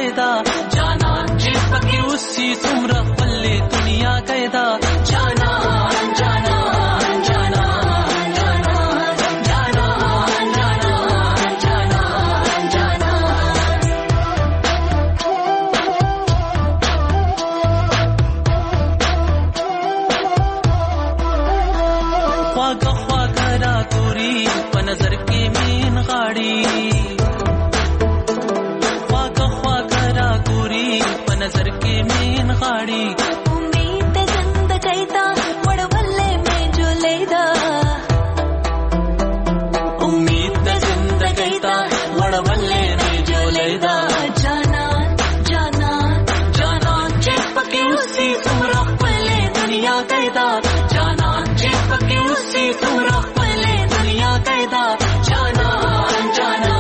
قیدا جانان چې پکې اوسې څومره خپلې دنیا قیدا جانان جانان جانان جانان جانان جانان جانان خواږه خواږه را ګوري په نظر کې مین غاړي नजर के मेन गाड़ी उम्मीद जिंदगी दा वड़वल्ले में जो लेदा उम्मीद जिंदगी दा वड़वल्ले में जो लेदा जाना जाना जाना चिपके उसी तुमरा पले दुनिया कैदा जाना चिपके उसी तुमरा पले दुनिया कैदा जाना जाना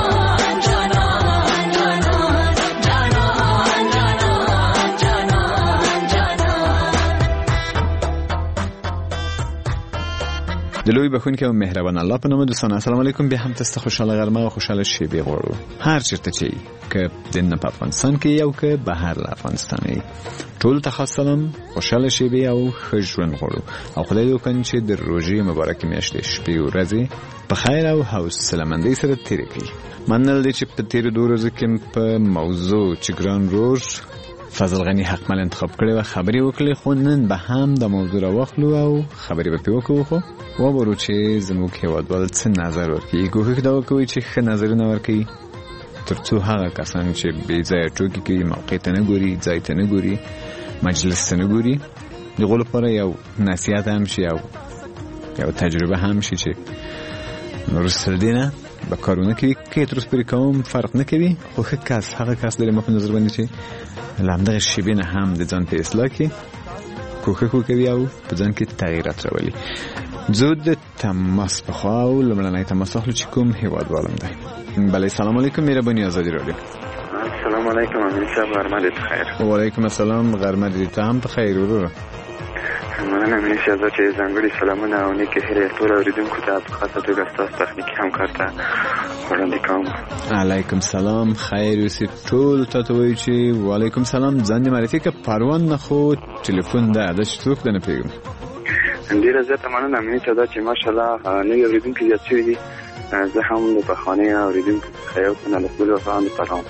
دلوی بخونکه و مهربان الله په نوم دوستان السلام علیکم بیا هم تاسو خوشاله غرمه او خوشاله شیبه غواړو هر چیرته چې که دنه په افغانستان کې یو که بهر له افغانستان ټول ته خاص سلام خوشاله شیبه او خجرن غواړو او خدای دې وکړي چې د روزي مبارک میاشتې شپې او ورځې په خیر او حوصله مندۍ سره تیر کړي منل دې چې په تیر 2 ورځې کې په موضوع چې ګران روز فضل غنی حقمل انتخاب کړي و خبري وکړي خو نن به هم د موضوع راوخلو او خبري به پیوکو خو و برو چې زموږ هیوادوال څه نظر ورکړي کوښښ دا وکوي چې ښه نظرونه ورکړي ترڅو هغه کسان چې بې ځایه ټوکې کوي موقع ته نه ګوري ځای ته نه ګوري مجلس ته نه ګوري د هغو لپاره یو نصیحت هم شي او یو تجربه هم شي چې وروسته له دې نه به کارونه کوي که تر اوسه پورې کوم فرق نه کوي خو ښه کس هغه کس لري ما په نظر باندې چې له همدغه شیبې نه هم د ځان په اصلاح کې کوښښ وکوي او په ځان کې تغییرات راولي زود تماس بخوا او لمړنی تماس اخلو چې کوم هیوادوالم دی بله سلام علیکم مهرباني ازادي رادیو السلام علیکم امین صاحب غرمه دې بخیر وعلیکم السلام غرمه دې ته هم بخیر وروره مننه امین صاحب چې ځانګړي سلامونه او نیکې هیلې ټول اوریدونکو ته په خاصه توګه ستاسو تخنیکي همکار ته وړاندې کوم علیکم سلام خیر اوسې ټول ته ته وایو چې وعلیکم سلام ځان دې معرفي کړه پروان نه خو ټلیفون ده دا چې څوک ده نه پوهېږم ډېره زیاته مننه امین صاحب چې ماشاءالله نوي اورېدونکي زیات شوي دي زه هم د پخواني اورېدونکو څخه یو تن الف ګل وفا هم د پروان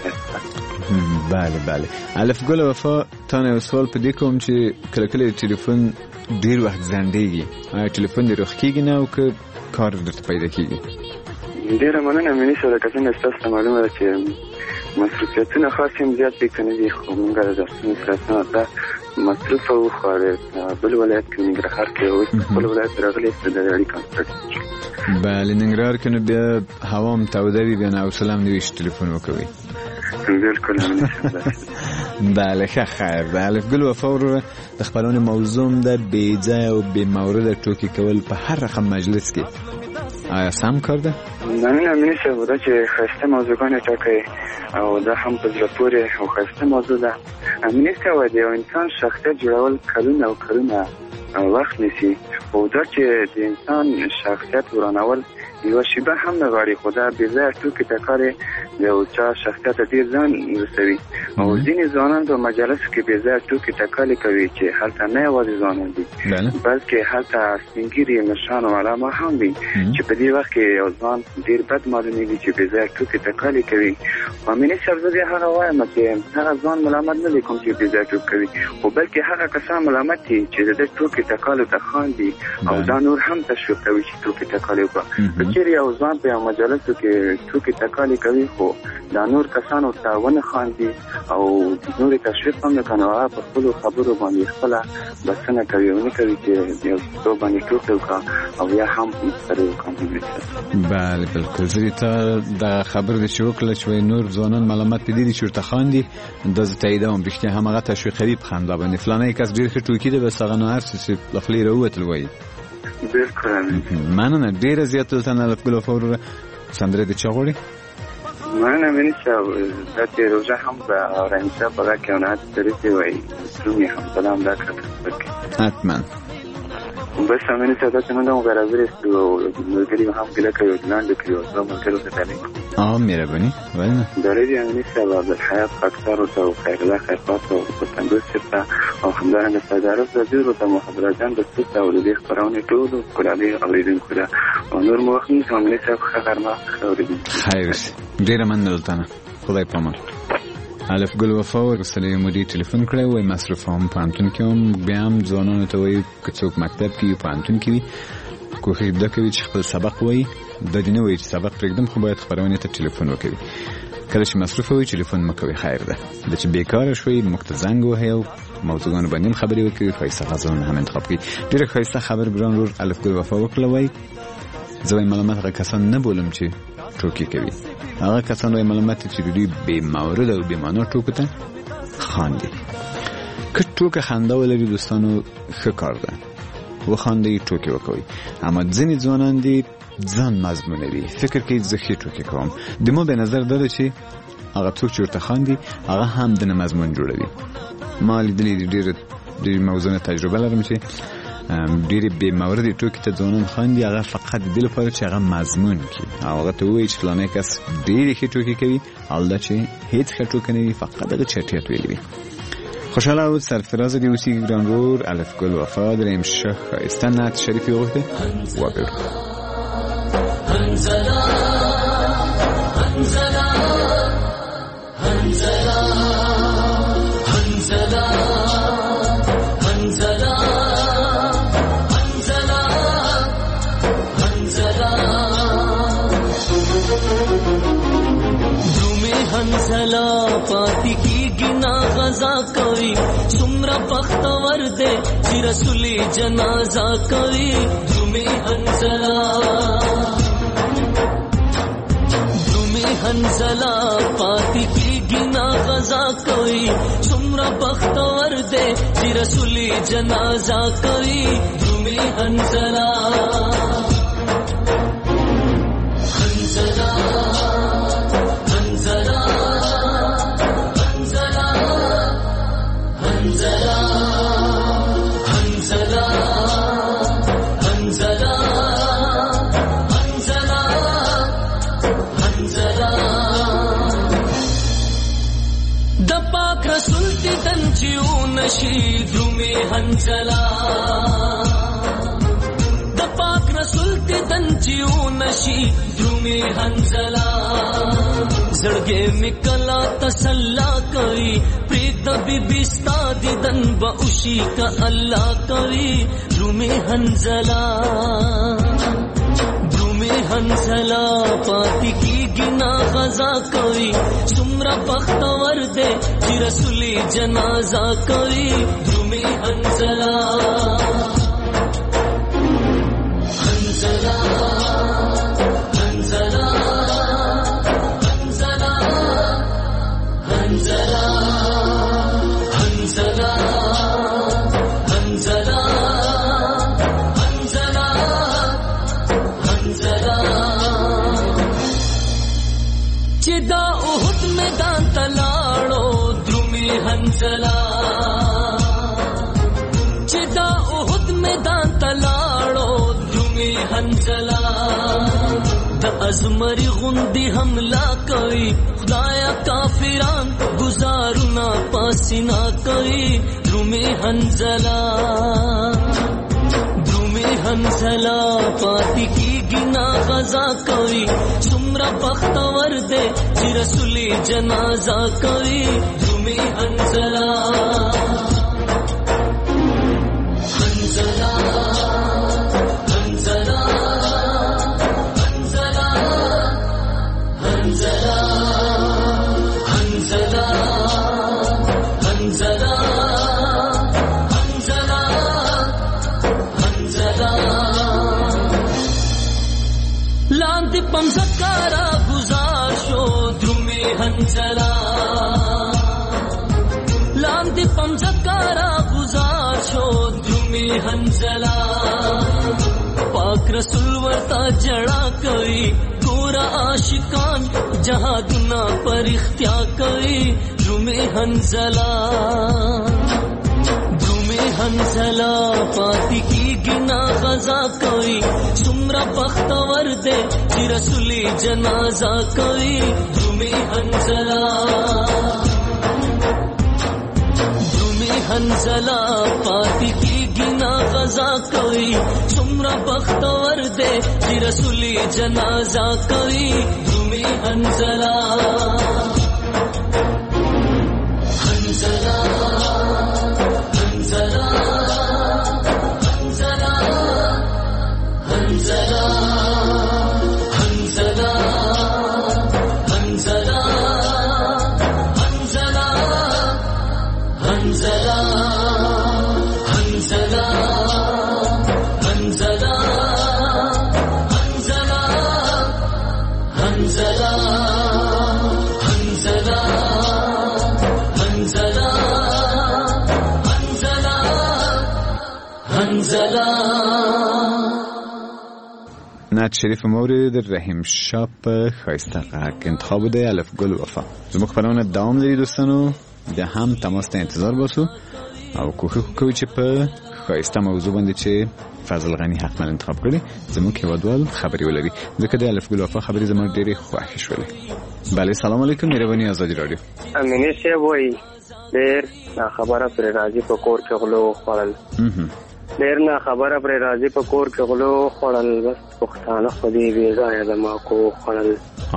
بله بله الف ګل وفا تا نه یو سوال په دې کوم چې کله کله ټلیفون ډیر وخت ځنډېږي آیا ټلیفون دې روښ کېږي نه او که کار درته پیدا کېږي ډېره مننه امین صاحب که څنګه ستاسو ته معلومه ده چې مصروفیتونه خاص هم زیات دي که نه دي خو موږ د درسونو سره ته مصروفه وو خو بل ولایت کې ننګرهار کې اوس خپل ولایت راغلی د اړیکو کنسرټ بله ننګرهار کې نو بیا هوا هم توده وي بیا حوصله هم نه وي چې ټلیفون وکوئ بالکل بله ښه خیر ده الف ګل وفا وروره د خپرونې موضوع ده بې ځایه او بې مورده ټوکې کول په هر رقم مجلس کې آیا سم کار ده؟ مننه امین صاحب دا چې ښایسته موضوعګانې ټاکئ او دا هم په زړه پورې او ښایسته موضوع ده امین صاحب د یو انسان شخصیت جوړول کلونه او کلونه وخت نیسي خو دا چې د انسان شخصیت ورانول یو شیبه هم نه غواړي خو دا بې ځایه ټوکې ټکارې د یو چا شخصیت ته ډېر ځان رسوي او ځینې ځوانان په مجالسو کې بې ځایه ټوکې ټکالې کوي چې هلته نه یوازې ځوانان دي بلکې هلته سپین ږیري مشران او علما هم وي چې په دې وخت کې یو ځوان ډېر بد معلومېږي چې بې ځایه ټوکې ټکالې کوي خو امینې صاحب زه بیا هغه وایم چې هغه ځوان ملامت نه دی کوم چې بې ځایه ټوکې کوي خو بلکې هغه کسان ملامت دي چې د ده ټوکې ټکالو ته خاندي او دا نور هم تشویق کوي چې ټوکې ټکالې وکړه چیرې یو ځوان په یو مجلسو کې ټوکې ټکالې کوي خو دا نور کسانو ته ونه خاندي او نورې تشویق هم نه کوي هغه په خپلو خبرو باندې خپله بسنه کوي او نه کوي چې یو څو باندې ټوکې وکړه او یا هم سره وکړي بله بالکل زه ته د خبر دې چې وکړله چې نور ځوانان ملامت پې دي چې ورته خاندي دا زه تاییدوم رښتیا هم هغه تشویقوي په خندا باندې فلانی کس ډېر ښه ټوکي دی بس هغه نو هر څه چې له خولې راووتل وایي بالکل مننه ډېره زیاته دلته نه الف ګل وفا وروره سندرې د چا غواړي مننه امین صاحب دا چې روژه هم د رحیم صاحب په غږ کې عنایت شریفي وایي درومي هم سلام دا کړه حتما بس همین ساعت من دارم برابر است و ملگری هم کلا که یادلاند که یادلا ملگری که تعلیم. مهربانی. ولی داره همین سبب حیات اکثر و تو خیلی خیرات و تندرست تا و همدارن استعداد زدید و تمام حضرتان دست تا ولدی خبرانی تو و کلالی آوریدن کلا و نور موقعی همین سبب خبر ما آوریدن. خیر. ډیر مننه. خدای پامان. الف ګل وفا ورسره مدیر ټلیفون کړی وای مصرف هم پانتون کې هم بیا هم ځوانانو ته وایي که څوک مکتب کې پانتون کې وي کوښښ دا کوي چې خپل سبق وایي د دې نه وایي چې سبق پرېږدم خو باید خپرونې ته ټلیفون وکوي کله چې مصروف وي ټلیفون مه کوئ خیر ده د چې بیکاره شوئ موږ ته زنګ وهئ او موضوعګانو باندې هم خبرې وکړئ ښایسته غذاونه هم انتخاب کړئ ډېره ښایسته خبر ګران ورور الف ګل وفا وکړه وایي زه وایم ملامت هغه کسان نه بولم چې ټوکې کوي هغه کسان وایم ملامت چې دوی بې مورد او بې معنا ټوکو ته خاندي که ټوکه خنده ولري دوستانو ښه کار ده وخاندئ ټوکې وکوئ اما ځینې ځوانان دي ځان مضمونوي فکر کوي زه ښې ټوکې کوم د ما به نظر دا ده چې هغه څوک چې ورته خاندي هغه هم د نه مضمون جوړوي ما لیدلي ډېرې موضوعونه تجربه لرم چې ډېرې بې موردې ټوکې ته ځوانان خاندي هغه فقط د دې لپاره چې هغه مضمون کړي او هغه ته ووایي چې فلانی کس ډېرې ښې ټوکې کوي حال دا چې هېڅ ښه ټوکه نه وي فقط هغه چټیات ویلي وي خوشحاله او سرفراز دې اوسېږي ګران ورور الف ګل وفا دریم ښه ښایسته نعت شریف یې وغوښتې وګورو هنزلا هنزلا هنزلا هنزلا هنزلا هنزلا هنزلا درومي هنزلا پاتی کی گنا غزا کوي سمرا بختور دے چې رسول جنازہ کوي درومي هنزلا ہنزلا پاتی کی گنا غزا کوئی سمرا بختور دے جی رسولی جنازہ کوئی تمہیں ہنزلا ہنزلا ہنزلا ہنزلا ہنزلا ہنزلا ہنزلا رسولتی دنچیو نشی درومی ہنزلا د پاک رسولتی دنچیو نشی درومی ہنزلا زړګې مکلا تسلا کوي پرید بی بستا دی دن با اوشی کا الله کوي درومی ہنزلا ہنزلا پاتی کی گنا غزا کوئی سمرا بختور دے جی رسولی جنازہ کوئی درومی ہنزلا ہنزلا ہنزلا ہنزلا ہنزلا ہنزلا ہنزلا چدا احد میدان تلاڑو درومی ہنزلا چدا احد میدان تلاڑو درومی ہنزلا دا ازمری غندی حملہ کوئی خدایا کافران گزارونا پاسینا کوئی درومی ہنزلا ہنزلا پاتی کی گنا غزا کوئی سمرا بختور دے جی رسولی جنازہ کوئی تمہیں ہنزلا ہنزلا ہنزلا ہنزلا ہنزلا ہنزلا ہنزلا لاندې پمزکارا گزار شو درومی ہنزلا لاندې پمزکارا گزار شو درومی ہنزلا پاک رسول ورتا جڑا کوي ګورا عاشقان جهادنا پر اختیار کوي درومی ہنزلا ہنزلا پاتی کی نا غزا کوي څومره بختور دی چې رسولي جنازه کوي درومي حنزلا پاتې کېږي نا غزا کوي څومره بختور دی چې رسولي جنازه کوي درومي حنزلا نعت شریف مورد رحیم شاه په ښایسته غږ انتخاب دی الف ګل وفا. زموږ خپرونه دوام لري دوستانو، د هم تماس ته انتظار باسو او کوښښ کوو چې په ښایسته موضوع باندې چې فضل غنی حتما انتخاب کړي زموږ هیوادوال خبرې ولري، ځکه د الف ګل وفا خبرې زموږ ډېرې خوښې شولې. بله سلام علیکم، مهرباني آزادي راډیو. امینی صاحب وایي ډېر خبره پرې راځي په کور کې غلو خوړل، ډېر نه خبره پرې راځي په کور کې غلو خوړل، بس پښتانه خو دې بې ځایه د ماکو خوړل.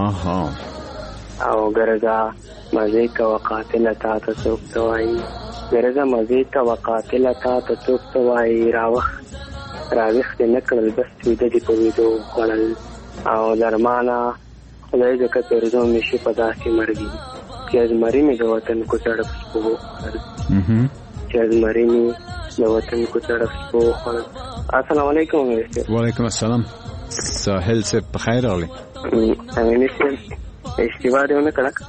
او ګرځه مزې کوه قاتله تا ته څوک ته وایي، ګرځه مزې کوه قاتله تا ته څوک ته وایي، راویښ دې نه کړل بس ویده دې په ویدو خوړل. او درمانه خدای دې که پېرزو مې شي په داسې مرګي چې زمري مې د وطن کوڅړه په سپو خوړل، چې زمري مې د وطن کوڅړه په سپو خوړل. السلام علیکم. وعلیکم السلام. ساحل سے بخیر راغلی. امینی صاحب اشتباه دې ونه کړه.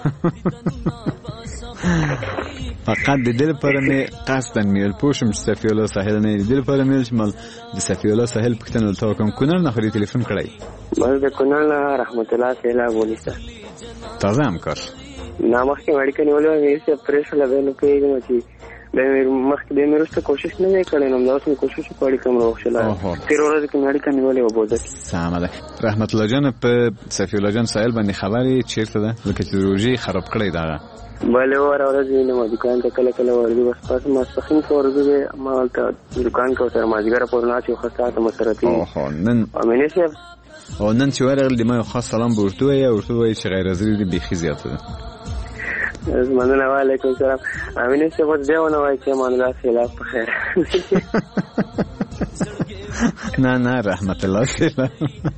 فقط د دې لپاره مې قصدا میل پوښم چې صفی الله ساحل نه دې لپاره میل چې مال د صفی الله ساحل پښتنه ولته کوم کونړ نه خوري ټلیفون کړی. بس د کونړ نه رحمت الله سیلا بولی سره تازه هم کار نامخ کې وړي کني ولې مې چې پرېش لګول کېږي چې د مخ دې مې رسته کوشش نه وکړم، نو اوس مې کوشش وکړم کوم روښله تیر ورځ کې وړي کني ولې وبوده. سلام ده رحمت الله جان په صفی الله جان ساحل باندې خبري چیرته ده لکه چې روزي خراب کړی دا بله ورځ نه ما دکان ته کله ورځي بس پس ما سخین ورځي ما ته دکان کو تر ماجګر پورنا چې خاصه ته مسرتي نن امینه صاحب او نن چې ورغل د ما خاص سلام ورته یا ورته وای چې غیر حاضر دي بيخي زیاته ده. مننه علیکم السلام. امینه صاحب دیونه وای چې مان الله خلاف په خیر. نه رحمت الله خلاف.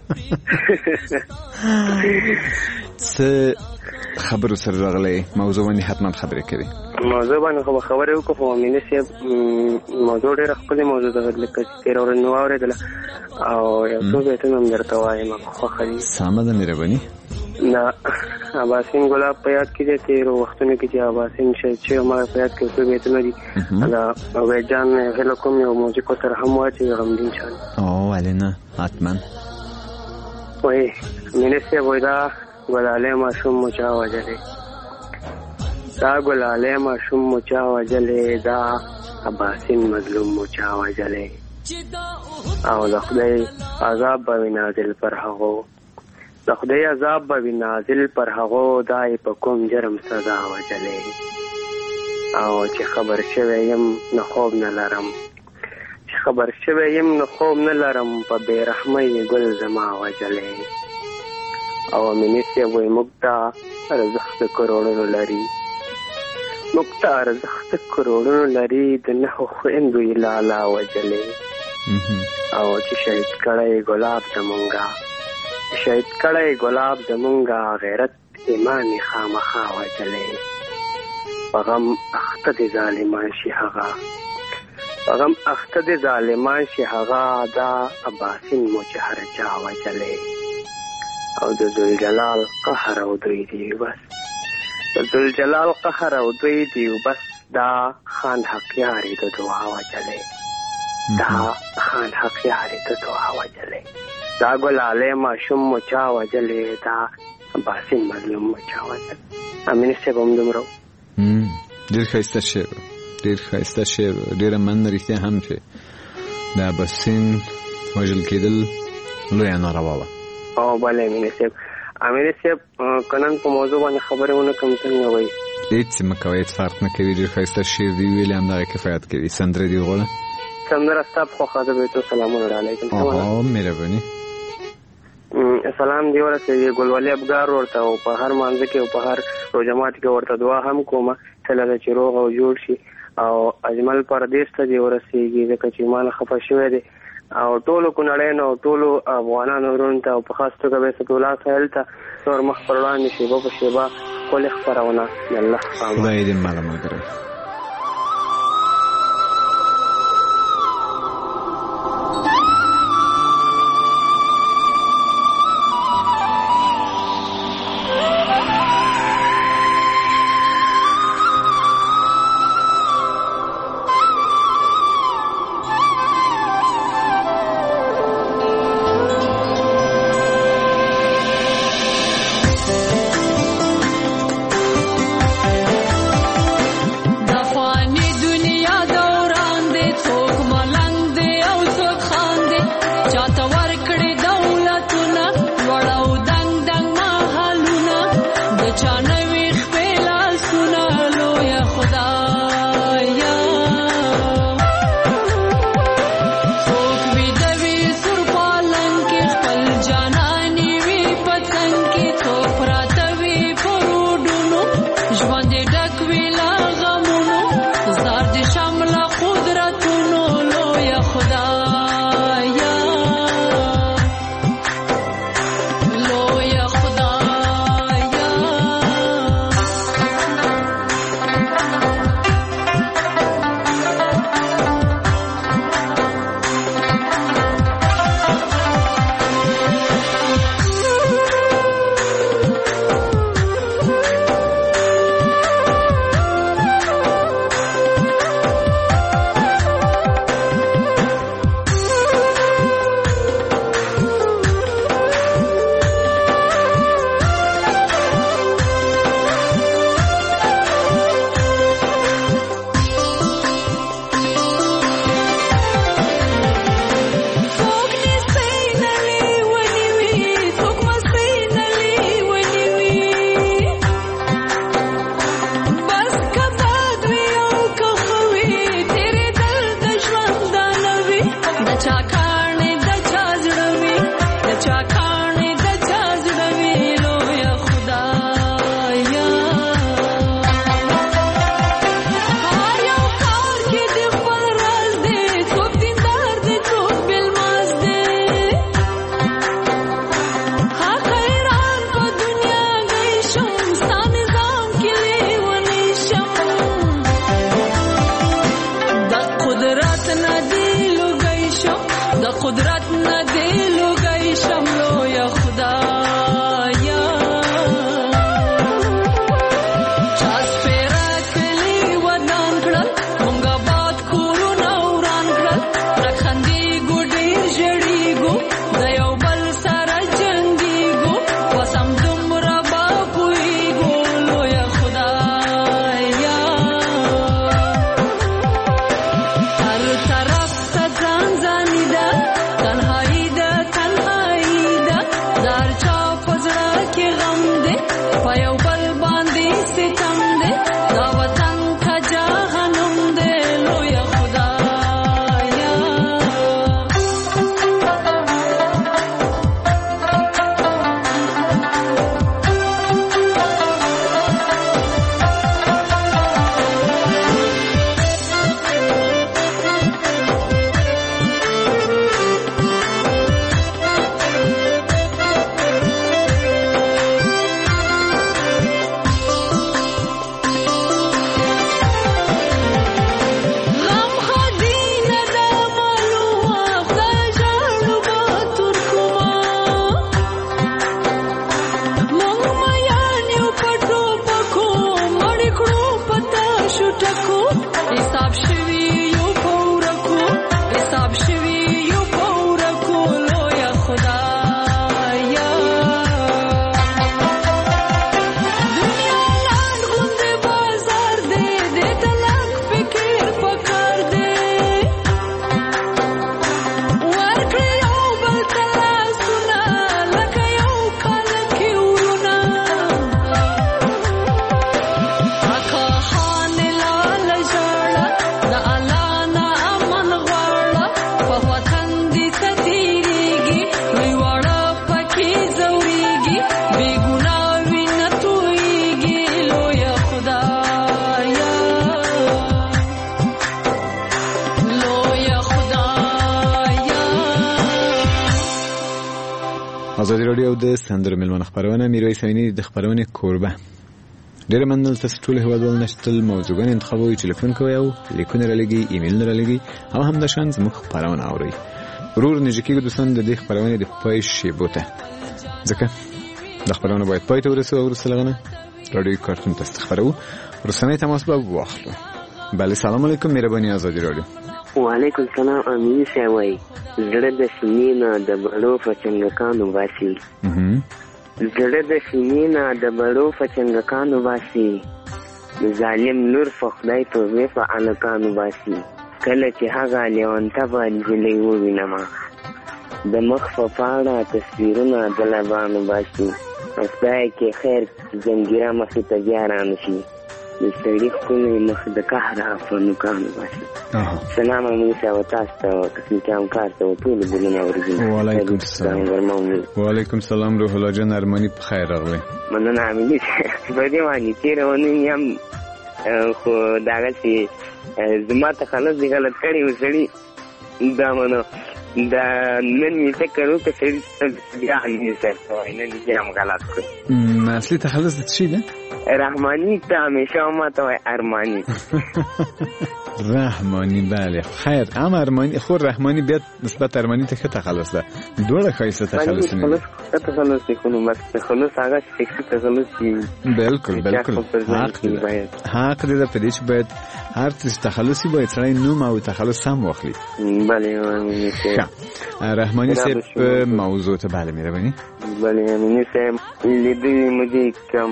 خبرو سره راغلی موضوع باندې حتما خبرې کوي. موضوع باندې خبرې وکړو امینه صاحب موضوع ډېر خپل موضوع ده لکه چې تیر ورځ نو اورېدل او یو څه به ته هم درته وایم خو خالي سمه ده مهرباني. نه اباسین ګلاب په یاد کې دي تیر وختونه کې چې اباسین چې ما په یاد کې څه به ته ندي دا وېجان هلو کوم یو موزیک سره هم واچي غمدین شان او علينا حتما وای امینه صاحب ودا ګلاله ما شوم مچا وجلې دا ګلاله ما شوم مچا وجلې دا اباسین مظلوم مچا وجلې او د خدای عذاب به نازل پر هغو د خدای عذاب به نازل پر هغو دای په کوم جرم سزا وجلې او چې خبر شوی يم نه خوب نه لرم چې خبر شوی يم نه خوب نه لرم په بیرحمۍ ګل زما وجلې او منیسه وای مقتا ارزخت کروڑونو لري مقتا ارزخت کروڑونو لري د نه خويندو لالا وجلې او چې شهید کړه ګلاب زمونږه شهید کړه ګلاب زمونږه غیرت ایمان خامخا وجلې غم اخته د ظالمان شي هغه غم اخته د ظالمان شي هغه دا اباسین مجهر چا وجلې او د ذوالجلال قهر او دوی دی بس د ذوالجلال قهر او دوی دی بس دا خان حق یاري د دعا وجلې دا خان حق یاري د دعا وجلې دا ګلاله ماشوم مچا وجلې دا باسین مظلوم مچا وجلې امین څه کوم دمرو ډیر ښایسته شعر ډیر من رښتیا هم چې د اباسین وژل کېدل لویه ناروا وه. او بله امین صاحب، امین صاحب کنن په موضوع باندې خبرې ونه کوم څنګه وایي؟ هېڅ مه کوئ، هېڅ فرق نه کوي. ډېر ښایسته شعر دی ویلې، همدغه کفایت کوي. سندره دې وغواړه؟ سندره ستا په خوښه ده بیتو. سلامونه علیکم. مهرباني. سلام دی ورسېږي ګلولي افګار ورته، او په هر مانځه کې او په هر روژمات کې ورته دعا هم کومه تله ده چې روغ او جوړ شي. او اجمل پردیس ته دی ورسېږي ځکه چې مال خفه شوی دی، او ټولو کونړیانو او ټولو افغانانو ورونو ته، او په خاص توګه بیست الله سهیل ته نور مخ پر وړاندې شیبه په شیبه ښکلې خپرونه د الله پامان. خدای دې ماله ملګری. ازادي رادیو د سندرو ملمن خبرونه میرویس عینی د خبرونه کوربه ډېر مننه تاسو ټول هیوادوال نشتل موضوعګان انتخابوي ټلیفون کوي او لیکونه را لګي ایمیل را لګي او هم د شان زموږ خبرونه اوري ورور نجکیږي دوستان د دې خبرونه د پای شی بوته ځکه د خبرونه باید پای ته ورسو او رسلغنه رادیو کارتون تاسو خبرو رسنۍ تماس به واخلو. بله سلام علیکم مهرباني ازادي رادیو. وعلیکم السلام امین سوي زړه د سینې د بړو فچنګکانو واسي زړه د سینې د بړو فچنګکانو واسي ظالم نور فخدای په وې فعلکانو واسي کله چې هغه لیوانته باندې لې وینم د مخ په پاڼه تصویرونه د لبانو واسي خدای کې خیر زنګیره مخې ته بیا رانشي د سړي خپلې مخ د قهر افنوکانو واسي. سلام علیکم او تاسو ته قسم کې همکار ته ټول بلونه ورځي. وعلیکم السلام. وعلیکم السلام روح الله جان ارمانی په خیر راغلی. مننه امینه په دې باندې چې روانې یم خو داغه چې زما ته خلاص دی غلط کړی و سړي دا منو دا نن می فکر وکړ چې بیا یې څه نه دي هم غلط کړ. اصلي تخلص د څه ده؟ رحمانی ته همیشه ما ته ارمانی. رحمانی بله خیر اما ارمانی خود رحمانی بیاد نسبت ارمانی ته که تخلص ده دوره خیسته تخلص نیده تخلص کنو بس تخلص آغا شکسی تخلص دی بلکل حق دیده پدیش باید هر تیش تخلصی باید سرای نوم او تخلص هم واخلی. بله رحمانی سیب موضوع تا بله میره بینی؟ بله امینی سیب لیدوی مجھے کم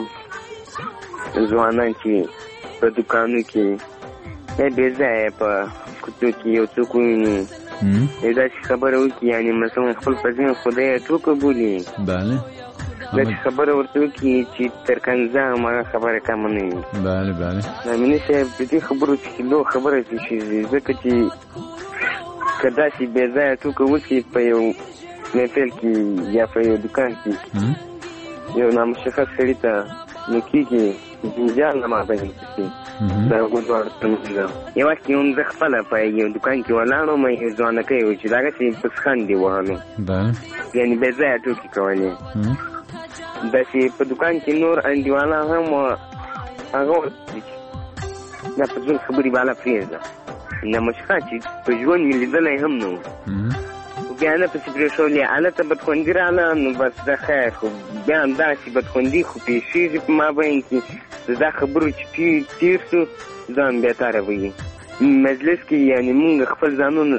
ځوانان چې په دکانو کې بې ځایه په کوڅو کې یو څوک وویني داسې خبره وکړي یعنې مثلا خپل په ځین خدای ټوکه بولي داسې خبره ورته وکړي چې تر کنځه هماغه خبره کمه نه وي. امیني صاحب د دې خبرو څخه لو خبره شي ځکه چې که داسې بې ځایه ټوکه وکړي په یو محفل کې یا په یو دکان کې یو نامشخص سړي ته نو کېږي جنجال نه مابین کېږي دا ګوډوړ څنګه یو وخت یې زه خپله په یو دکان کې ولاړم یو ځوانکی و چې دغسې پسخان دې وهلو یعنې بې ځایه ټوکې کولې داسې په دکان کې نور انډیوالان هم هغه دا په ژوند خبرې بالا پرېږده نامشخص چې په ژوند مې لیدلی هم نه و بیا نه پسې پرېښولې هلته بدخوندي راغله نو بس دا خیر خو بیا همداسې بدخوندي خو پېښېږي په مابین کې دا خبرو چې تېر شو ځان بېتاره وي مجلس کې یعنې مونږ خپل ځانونه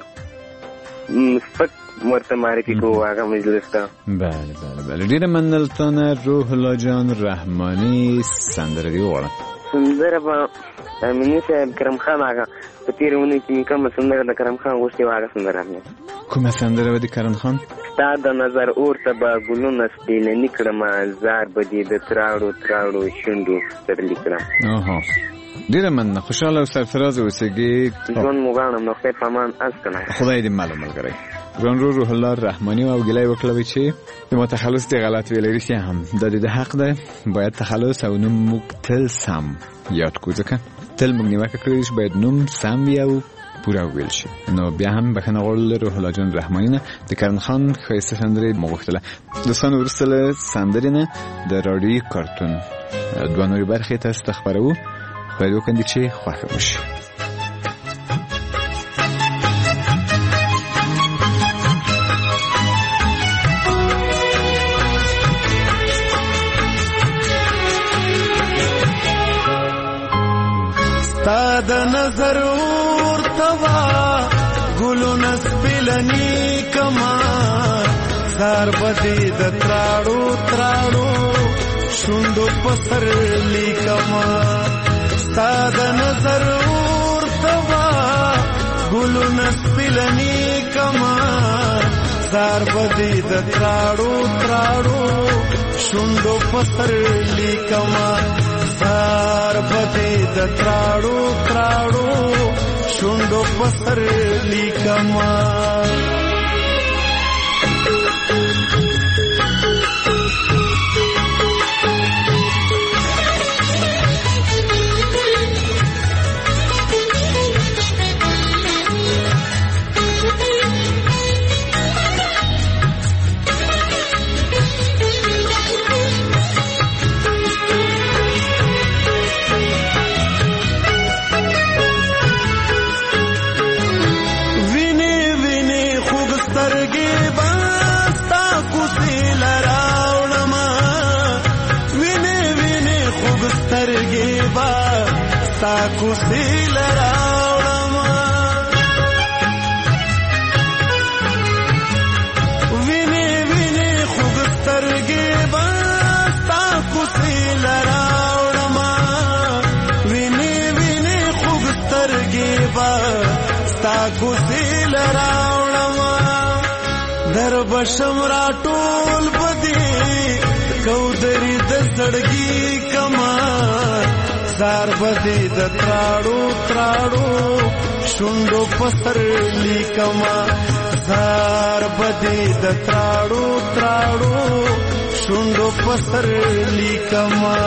سپک ورته معرفي کوو هغه مجلس ته. بله ډېره مننه روح الله جان رحماني سندره دې وغواړه. سندره به امیني صاحب کرم خان هغه په تېرې اونۍ کې مې کومه سندره د کرم خان غوښتې وه هغه سندره مې کومه سندره به د کرم خان؟ ستا د نظر اور ته به ګلونه سپېلني کړمه زار به دې د تراړو شونډو سرلي کړم. ډېره مننه خوشحاله او سرفراز اوسېږي. ژوند مو غواړم نو خدای په امان هسته خدای دې مل ملګری ګران روح الله رحماني او ګیله یې وکړه چې د ما تخلص دې غلط ویلی رښتیا هم دا د حق ده باید تخلص او نوم موږ تل سم یاد کړو ځکه تل موږ نیوکه کړې چې باید نوم سم وي او پوره ویل شي. نو بیا هم بخښنه غواړو له روح الله جان رحماني نه د کرم خان ښایسته سندرې مو غوښتله. دوستانو وروسته له سندرې نه د راډیوي کارتون دوه نورې برخې تاسو ته خپروو باید وکړئ چې خوښه وشي. ستا د نظر ورتوا ګلو نسبلنی کما سار بدی د تراړو شوندو پسر لیکما ستا د نظر ورتوا ګلو نسبلنی کما سار بدی د تراړو شوندو پسر لیکما سار بدی د تراړو شوندو پسر لیکما ستا کوڅې لراوړم وینې وینې خوږ سترګې به ستا کوڅې لراوړم وینې وینې خوږ سترګې به ستا کوڅې لراوړم در بشم را ټول بدی کودری د زړګي کما زار بدی د تراړو تراړو شونډو پسر لیکما زار بدی د تراړو تراړو شونډو پسر لیکما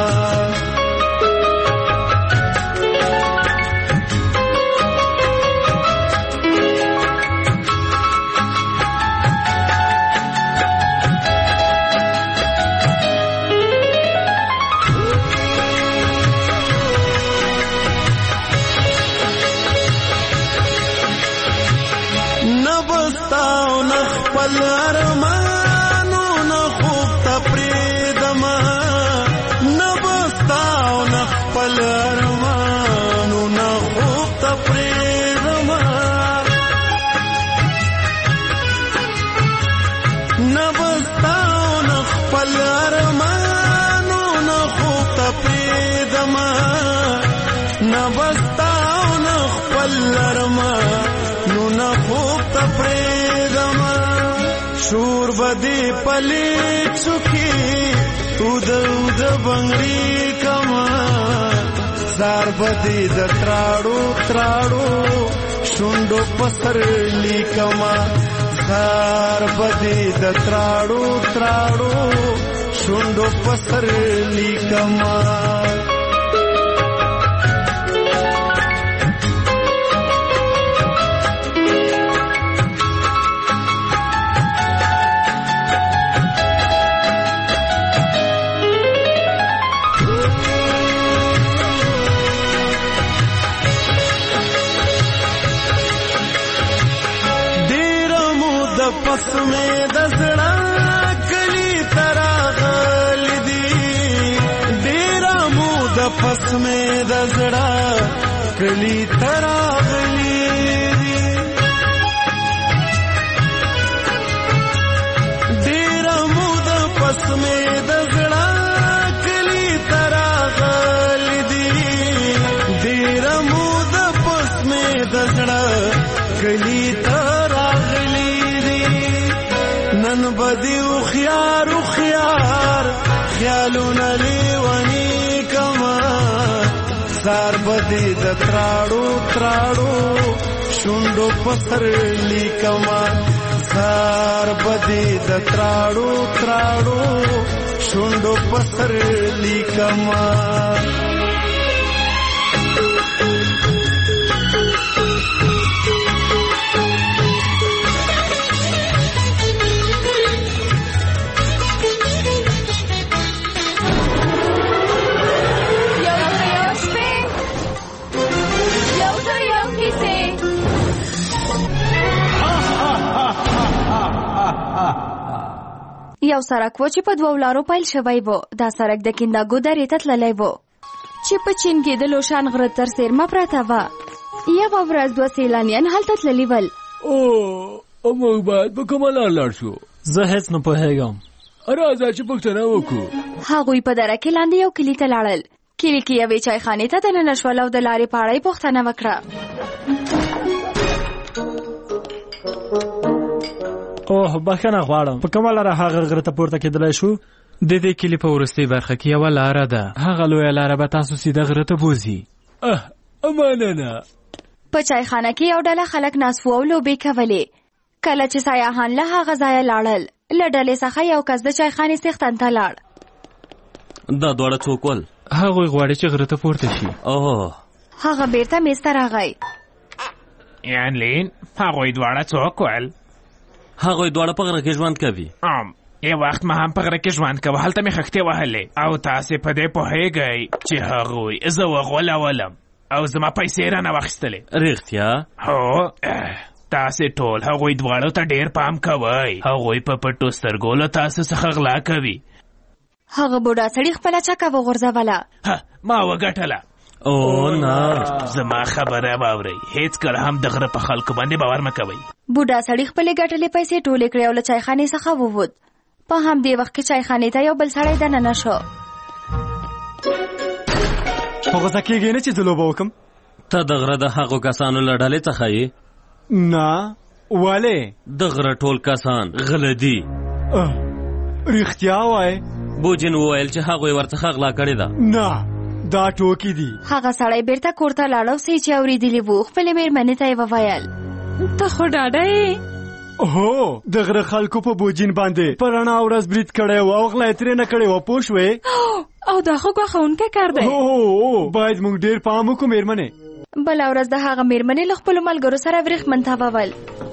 خپل ارمانو نه خوب ته پرېږدمه نه بستاو نه خپل ارمانو نه خوب ته پرېږدمه نه بستاو نه خپل ارمانو نه خوب ته پرېږدمه نه بستاو نه خپل ارمانو نه خوب ته پرېږدمه شور بدی پلی چکی اود اود بنگری کما زار بدی د تراړو تراړو شونډو پسر لیکما زار بدی د تراړو تراړو شونډو پسر لیکما پس میں دزڑا کلی تراغل دی ډیرا مود پس میں دزڑا کلی تراغلی دی ډیرا مود پس میں دزڑا کلی تراغل دی ډیرا مود پس میں دزڑا کلی تراغلی نن بدیو خيار خيار خیالونه لیونی کما زار بدی د تراړو تراړو شونډو پسر لیکما زار بدی د تراړو تراړو شونډو پسر لیکما یو سړک و چې په دوو لارو پیل شوی و. دا سړک د کینداګو درې ته تللی و چې په چین کې د لوشان غره تر څیرمه پرته وه. یوه ورځ دوه سیلانیان هلته تللي ول. موږ باید په کومه لار لاړ شو؟ زه هیڅ نه پوهېږم. راځه چې پوښتنه وکړو. هغوی په دره کې لاندې یو کلي ته لاړل. کلي کې یوې چایخانې ته دننه شول او د لارې په اړه یې پوښتنه وکړه. اوه بخښنه غواړم، په کومه لاره هغه غره ته پورته کېدلی شو؟ د دې کلي په وروستۍ برخه کې یوه لاره ده. هغه لویه لاره به تاسو سیده غره ته بوځي. مننه. په چایخانه کې یو ډله خلک ناست وو او لوبې کولې. کله چې سیاحان له هغه ځایه لاړل، له ډلې څخه یو کس د چایخانې څښتن ته لاړ. دا دواړه څوک ول؟ هغوی غواړي چې غره ته پورته شي. هغه بیرته میز ته راغی. یانلین، هغوی دواړه څوک ول؟ هغوی دواړه په غره کې ژوند کوي. یو وخت ما هم په غره کې ژوند کوه، هلته مې خښتې وهلې او تاسې په دې پوهېږئ چې هغوی زه وغولولم او زما پیسې رانه واخیستلې. رښتیا؟ هو، تاسې ټول هغوی دواړو ته ډېر پام کوئ. هغوی په پټو سترګو له تاسو څخه غلا کوي. هغه بوډا سړي خپله چکه وغورځوله. ما وګټله. او نه زما خبره واورئ، هیڅ کله هم د غره په خلکو باندې باور مه کوئ. بوډا سړي خپلې ګټلې پیسې ټولې کړې او له چایخانې څخه ووت. په همدې وخت کې چایخانې ته یو بل سړی دننه شو. خو غوسه کېږې نه چې زه لوبه وکړم؟ ته د غره د هغو کسانو له ډلې څخه یې؟ نه. ولې؟ د غره ټول کسان غله دي. رښتیا وایې؟ بوجین وویل چې هغوی ورڅخه غلا کړې ده. نه، دا ټوکې دي. هغه سړی بیرته کور ته لاړ او څه چې اورېدلي وو خپلې مېرمنې ته یې وویل. ته خو ډاډه یې؟ هو، د غره خلکو په بوجین باندې په رڼا ورځ برید کړی و او غلا یې ترې نه کړې وه، پوه شوې؟ او دا خو ګواښونکی کار دی. هو، باید موږ ډېر پام وکړو مېرمنې. بله ورځ د هغه مېرمنې له خپلو ملګرو سره ورېښمن ته وویل.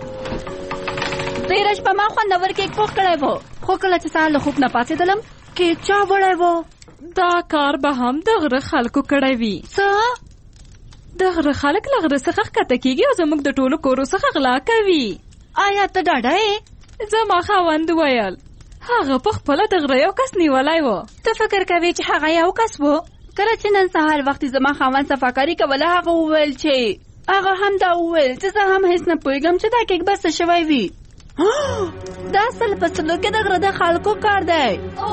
تېره شپه ما خوندور کیک پوخ کړی و، خو کله چې سهار له خوب نه پاڅېدلم کیک چا وړی و. دا کار به هم د غره خلکو کړی وي. څه؟ د غره خلک له غره څخه ښکته کېږي او زموږ د ټولو کورو څخه غلا کوي. آیا ته ډاډه یې؟ زما خاوند ویل هغه په خپله د غره یو کس نیولی و. ته فکر کوې چې هغه یو کس و؟ کله چې نن سهار وخت زما خاوند صفاکاري کوله هغه وویل چې هغه هم دا وویل چې زه هم هیڅ نه پوهېږم چې دا کیک به څه شوی وي. دا سل په سلو کې د غره د خلکو کار دی.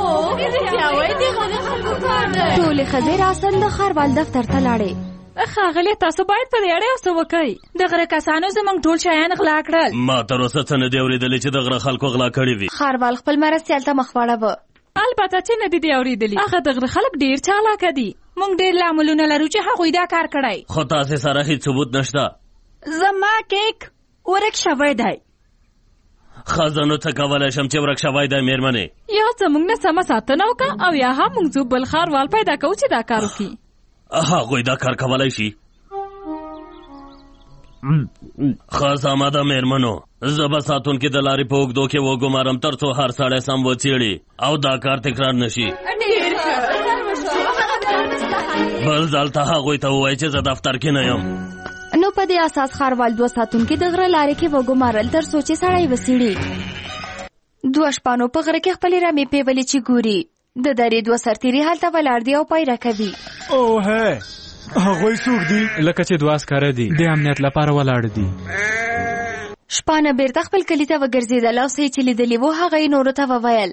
ټولې ښځې راسن د ښاروال دفتر ته لاړې. ښاغلې، تاسو باید په دې اړه یو څه وکئ. د غره کسانو زموږ ټول شیان غلا کړل. ما تر اوسه څه نه دي اورېدلي چې د غره خلکو غلا کړي وي. ښاروال خپل مرستیال ته مخ واړوه. البته چې نه دي اورېدلي. هغه د غره خلک ډېر چالاکه دي. موږ ډېر لاملونه لرو چې هغوی دا کار کړی. خو تاسې سره هېڅ ثبوت نشته. زما کیک ورک شوی دی. ښه، زه نو څه کولی شم چې ورک شوی دی مېرمنې؟ یا زموږ نه سمه ساتنه وکړه او یا هم موږ ځو بل ښاروال پیدا کوو چې دا کار وکړي. هغوی دا کار کولی شي؟ ښه سمه ده مېرمنو، زه به ساتونکي د لارې په اوږدو کې وګمارم تر څو هر سړی سم وڅېړي او دا کار تکرار نشي. بل ځل ته هغوی ته ووایي چې زه دفتر کې نه یم. نو په دې اساس ښاروال دوه ساتونکي د غره لارې کې وګمارل تر څو چې سړی وڅېړي. دوه شپانو په غره کې خپلې رمې پیولې چې ګوري. د درې دوه سرتېري هلته ولاړ دي او پیره کوي. اوه، هغوی څوک دي؟ لکه چې دوه عسکره دي، د امنیت لپاره ولاړ دي. شپانه بیرته خپل کلي ته وګرځېدل او څه چې لیدلي وو هغه یې نورو ته وویل.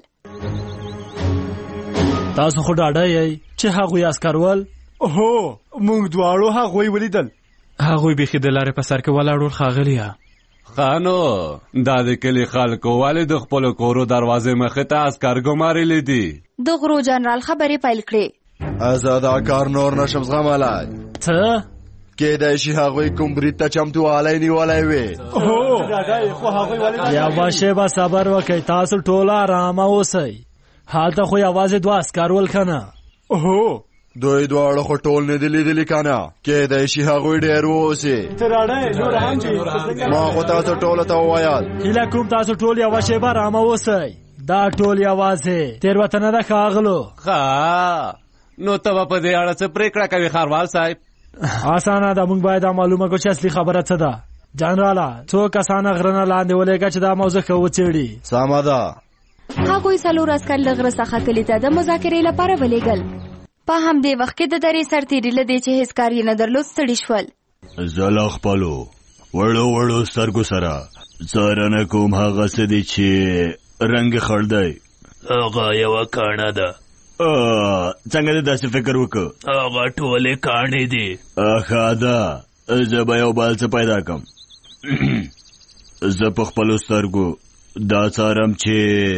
تاسو خو ډاډه یئ چې هغوی عسکر ول؟ هو، موږ دواړو هغوی ولیدل. هغوی بیخي د لارې په سر کې ولاړ ول ښاغلیه. خانو، دا د کلي خلکو ولې د خپلو کورو دروازې مخې ته عسکر ګمارلي دي؟ د غرو جنرال خبرې پیل کړې. زه دا کار نور نشم زغملی. څه؟ کېدای شي هغوی کوم برید ته چمتووالی نیولی وي. یوه شېبه صبر وکئ، تاسو ټوله ارامه اوسئ. هلته خو یوازې دوه عسکر ول که نه؟ هو، دوی دواړه خو ټول نه دي لیدلي که نه؟ کېدای شي هغوی ډېر واوسي. ما خو تاسو ټولو ته وویل. هیله کوم تاسو ټول یوه شېبه ارامه اوسئ. دا ټول یوازې تېروتنه ده ښاغلو. ښه، نو ته به په دې اړه څه پرېکړه کوې ښاروال صاحب؟ اسانه ده، موږ باید دا معلومه کړو چې اصلي خبره څه ده. جنراله، څو کسانه غره نه لاندې ولېږه چې دا موضوع ښه وڅېړي. سمه ده. هغوی څلور عسکر له غره څخه کلي ته د مذاکرې لپاره ولېږل. په همدې وخت کې د درې سرتېري له دې چې هېڅ کار یې نه درلود ستړي شول. زه له خپلو وړو وړو سترګو سره څارنه کوم هغه څه دي چې رنګ خړ دی. هغه یوه کاڼه ده. څنګه دې داسې فکر وکړه؟ هغه ټولې کاڼې دي. ښه ده، زه به یو بل څه پیدا کړم. زه په خپلو سترګو دا څارم چې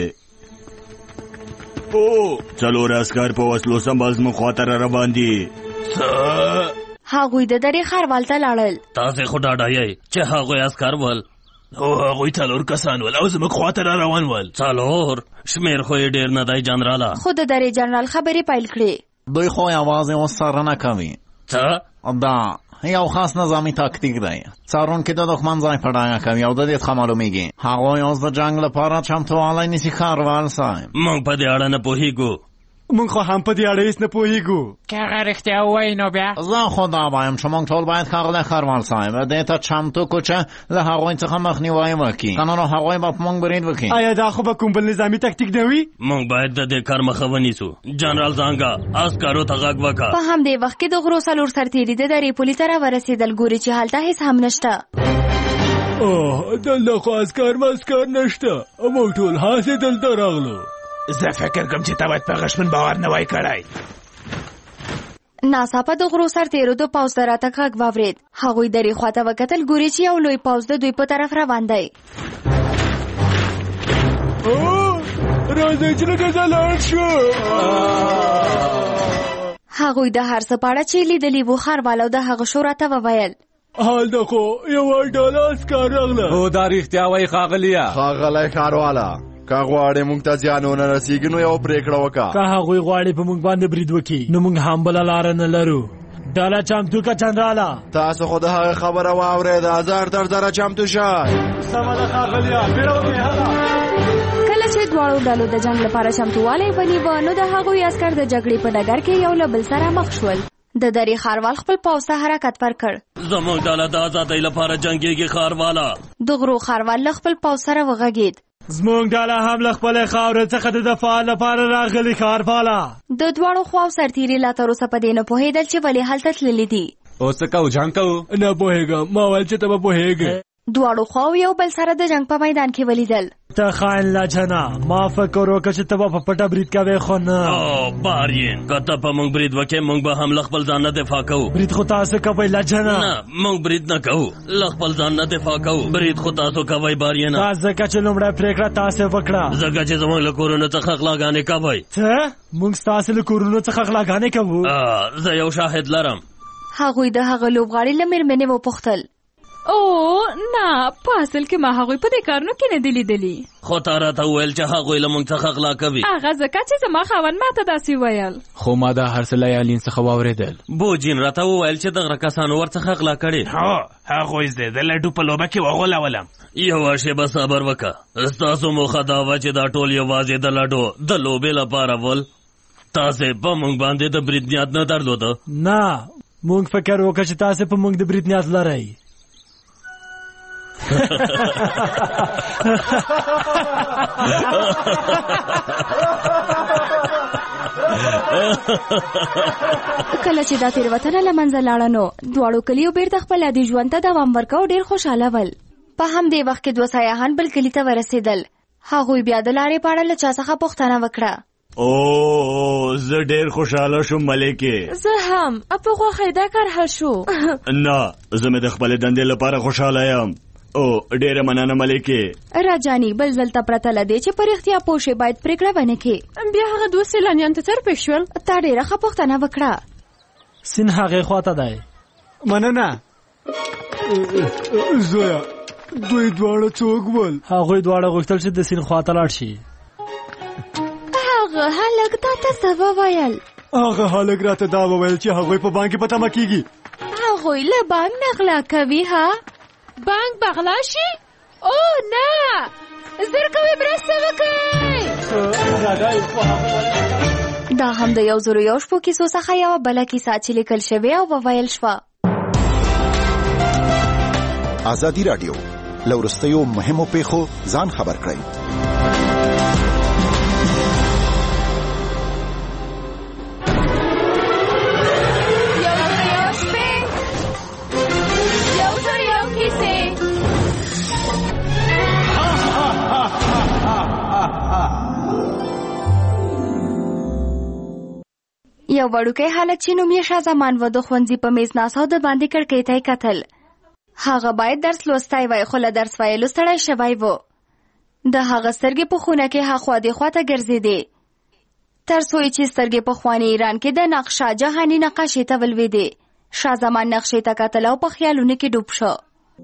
څلور عسکر په وسلو سمبال زموږ خواته را روان دي. هغوی د درې ښاروال ته لاړل. تاسې خو ډاډه یئ چې هغوی عسکر ول؟ هو، هغوی څلور کسان ول او زموږ خواته را روان ول. څلور؟ شمېر خو یې ډېر نه دی جنراله. خو د درې جنرال خبرې پیل کړې. دوی خو یوازې اوس څارنه کوي. څه؟ دا یو خاص نظامي تاکتیک دی. څارونکي د دښمن ځای په ډاګه کوي او د دې څخه معلومیږي هغوی اوس د جنګ لپاره چمتووالی نیسي. ښاروال صاحب، موږ په دې اړه نه پوهېږو. مونږ خو هم په دې اړه هیڅ نه پوهېږو. که هغه رښتیا ووایي نو بیا زه خو دا وایم چې موږ ټول باید ښاغلی ښاروال صاحب دې ته چمتو کړو چې له هغوی څخه مخنیوی وکړي، که نه نو هغوی به په موږ برید وکړي. آیا دا خو به کوم بل نظامي تکتیک نه وي؟ موږ باید د دې کار مخه ونیسو. جنرال زانګا عسکرو ته غږ وکړه. په همدې وخت کې د غرو څلور سرتېري د درې پولې ته راورسېدل. ګوري چې هلته هیڅ هم نشته. دلته خو عسکر مسکر نشته، موږ ټول هسې دلته راغلو. زه فکر کوم چې ته باید په غشمن باور نه وای کړی. ناڅاپه د غرو سرتېرو د پوځ د راتګ غږ واورېد. هغوی درې خواته وکتل. ګوري چې یو لوی پوځ د دوی په طرف روان دی. راځئ چې له دې لاړ شو. هغوی د هر څه په اړه چې لیدلي وو ښاروالو د هغه شو راته وویل. هلته خو یوه ډله عسکر راغله. هو دا رښتیا وایي ښاغلیه. ښاغلی ښارواله، که غواړې موږ ته زیان ونه رسېږي نو یو پرېکړه وکړه. که هغوی غواړي په موږ باندې برید وکړي نو موږ هم بله لاره نه لرو. ډله چمتو که جنراله؟ تاسو خو د هغې خبره واورېده. زر تر زره چمتو شئ. سمه ده ښاغلیه، بیړه وکړئ. کله چې دواړو ډلو د جنګ لپاره چمتووالی ونیوه نو د هغوی عسکر د جګړې په ډګر کې یو له بل سره مخ شول. د درې ښاروال خپل پوځ ته حرکت ورکړ. زموږ ډله د ازادۍ لپاره جنګېږي ښارواله. د غرو ښاروال له خپل پوځ سره وغږېد. زموږ ډله هم له خپلې خاورې څخه د دفاع لپاره راغلي ښارواله. د دواړو خواو سرتېري لا تر اوسه په دې نه پوهېدل چې ولې هلته تللي دي. اوس څه کوو؟ جنګ کوو؟ نه پوهېږم، ما ویل چې ته به پوهېږې. دواړو خواو یو بل سره د جنګ په میدان کې ولیدل. ته خاین لجنه، ما فکر وکړ چې ته به په پټه برید کوې خو نه. بارین، که ته په موږ برید وکړې موږ به هم له خپل ځان نه دفاع کوو. برید خو تاسو کوئ لجنه. نه، موږ برید نه کوو، له خپل ځان نه دفاع کوو. برید خو تاسو کوئ بارینه. دا ځکه چې لومړی پرېکړه تاسې وکړه. ځکه چې زموږ له کورونو څخه غلاګانې کوئ. څه؟ موږ ستاسې له کورونو څخه غلاګانې کوو؟ زه یو شاهد لرم. هغوی د هغه لوبغاړي له مېرمنې وپوښتل. نه، په اصل کې ما هغوی په دې کارونو کې نه دي لیدلي. خو تا راته وویل چې هغوی له موږ څخه غلا کوي. هغه ځکه چې زما خاوند ماته داسې ویل. خو ما دا هر څه له یالین څخه واورېدل. بوجین راته وویل چې دغه کسانو ورڅخه غلا کړې. هو، هغوی زه د لډو په لوبه کې وغولولم. یوه شېبه صبر وکړه. ستاسو موخه دا وه چې دا ټول یوازې د لډو د لوبې لپاره ول. تاسې په موږ باندې د برید نیت نه درلوده؟ نه، موږ فکر وکړ چې تاسې په موږ د برید نیت لرئ. کله چې دا تېروتنه له منځه لاړه نو دواړو کلیو بیرته خپل عادي ژوند ته دوام ورکړ او ډېر خوشحاله ول. په همدې وخت کې دوه سیاحان بل کلي ته ورسېدل. هغوی بیا د لارې په اړه له چا څخه پوښتنه وکړه. زه ډېر خوشحاله شوم ملکې. زه هم په خوښۍ دا کار حل شو. نه، زه مې د خپلې دندې لپاره خوشحاله یم. ډېره مننه ملکې. راجاني بل ځل ته پرته له دې چې په رښتیا پوه شې باید پرېکړه ونه کړې. بیا هغه دوه سیلانیان ته سر پېښ شول. تا ډېره ښه پوښتنه وکړه. سیند هغې خواته دی. مننه. زویا، دوی دواړه څوک ول؟ هغوی دواړه غوښتل چې د سیند خواته لاړ شي. هغه هلک تا ته څه وویل؟ هغه هلک راته دا وویل چې هغوی په بانک کې په تمه کېږي. هغوی له بانک نه غلا کوي. ها؟ بانک به غلا شي؟ نه، زر کوئ مرسته وکړئ. دا هم د 101 شپو کیسو څخه یوه بله کیسه چې لیکل شوې او وویل شوه. ازادي راډیو له وروستیو مهمو پیښو ځان خبر کړئ. یو وړوکی هلک چې نوم یې شاه زمان و د ښوونځي په میز ناست او د باندې کړکۍ ته یې کتل. هغه باید درس لوستی وای خو له درس ویلو ستړی شوی و. د هغه سترګې په خونه کې هاخوا دېخوا ته ګرځېدې تر څو چې سترګې په خواني ایران کې د نقشه جهاني نقاشۍ ته ولوېدې. شاه زمان نقشې ته کتل او په خیالونو کې ډوب شو.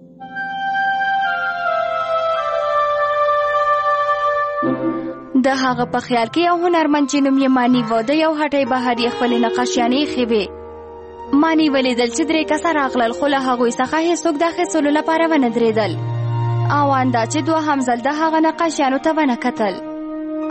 د هغه په خیال کې یو هنرمند چې نوم یې مانی و د یو هټۍ بهر یې خپلې نقاشیانې ایښې وې. مانی ولیدل چې 3 کسه راغلل خو له هغوی څخه هېڅوک د اخیستلو لپاره ونه درېدل او اندا چې دوهم ځل د هغه نقاشیانو ته ونه کتل.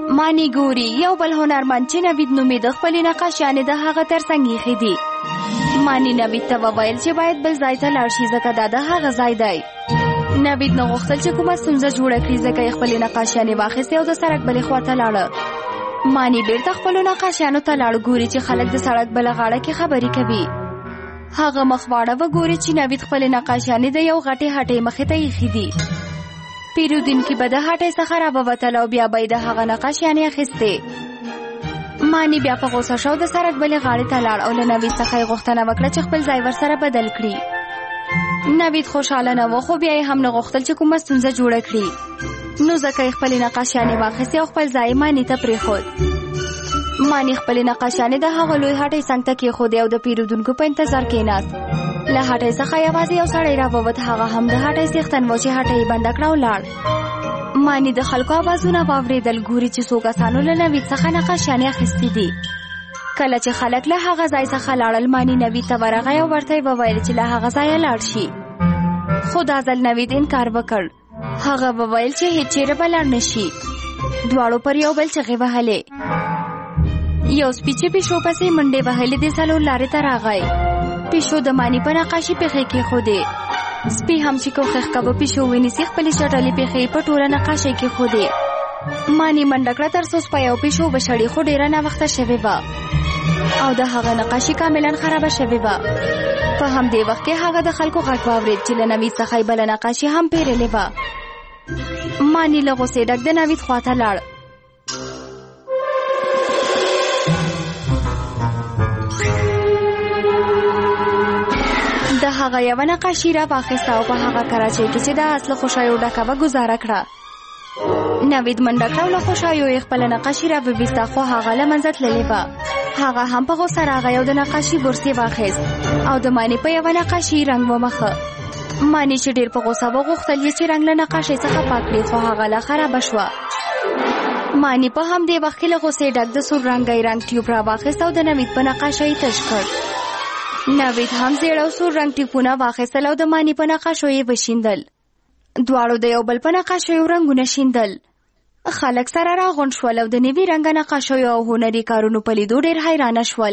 مانی ګوري یو بل هنرمند چې نوید نومېده خپلې نقاشیانې د هغه تر څنګ ایښې دي. مانی نوید ته وویل چې باید بل ځای ته لاړ شي ځکه دا د هغه ځای دی. نوید نه غوښتل چې کومه ستونزه جوړه کړي ځکه یې خپلې نقاشیانې واخیستې او د سړک بلې خوا ته لاړه. مانی بیرته خپلو نقاشیانو ته لاړ. ګوري چې خلک د سړک بله غاړه کې خبرې کوي. هغه مخ واړوه. ګوري چې نوید خپلې نقاشیانې د یو غټې هټۍ مخې ته ایښې دي. پیرودونکي به د هټۍ څخه راووتل او بیا به یې د هغه نقاشیانې اخیستې. مانی بیا په غوسه شو. د سړک بلې غاړې ته لاړ او له نوید څخه یې غوښتنه وکړه چې خپل ځای ورسره بدل کړي. نوید خوشحاله نه و خو بیا یې هم نه غوښتل چې کومه ستونزه جوړه کړي. نو ځکه یې خپلې نقاشیانې واخیستې او خپل ځای مانی ته پرېښود. مانی خپلې نقاشیانې د هغه لوی هټۍ څنګ ته کېښودې او د پیرودونکو په انتظار کېناست. له هټۍ څخه یوازې یو سړی راووت. هغه هم د هټۍ څښتن و چې هټۍ یې بنده کړه او لاړ. مانی د خلکو آوازونه واورېدل. ګوري چې څو کسانو له نوید څخه نقاشیانې اخیستې دي. کله چې خلک له هغه ځای څخه لاړل مانی نوید ته ورغی او ورته یې وویل چې له هغه ځایه لاړ شي. خو دا ځل نوید انکار وکړ. هغه وویل چې هیڅ چیرې به لاړ نه شي. دواړو پر یو بل چغې وهلې. یو سپي چې پیشو پسې منډې وهلې د سالون لارې ته راغی. پیشو د مانی په نقاشي پښې کېښودې. سپي هم چې کوښښ کاوه پیشو ونیسي خپلې چټلې پښې په ټوله نقاشۍ کېښودې. مانی منډه کړه تر څو سپی او پیشو وشړي خو ډېره ناوخته شوې وه او د هغه نقاشي کاملا خرابه شوې وه. په همدې وخت کې هغه د خلکو غږ واورېد چې له نوید څخه یې بله نقاشي هم پیرلې وه. مانی له غوسې ډک د نوید خواته لاړ. د هغه یوه نقاشي را واخیسته او په هغه کراچۍ کې چې د اصل خوشایو ډکه وه ګزاره کړه. نوید منډه کړه او له خوشایو یې خپله نقاشي را وویسته خو هغه له منځه تللې وه. هغه هم په غوسه راغی او د نقاشي برس یې واخیست او د مانی په یوه نقاشي رنګ ومخه. مانی چې ډېر په غوسه و غوښتل یې چې رنګ له نقاشۍ څخه پاک کړي خو هغه لا خرابه شوه. مانی په همدې وخت کې له غوسې ډک د سور رنګی رنګ ټیوب را واخیست او د نوید په نقاشۍ تش کړ. نوید هم زیړ او سور رنګ ټیپونه واخیستل او د مانی په نقاشو یې وشیندل. دواړو د یو بل په نقاشیو رنګونه شیندل. خلک سره راغونډ شول او د نوي رنګه نقاشیو او هنري کارونو په لیدو ډېر حیرانه شول.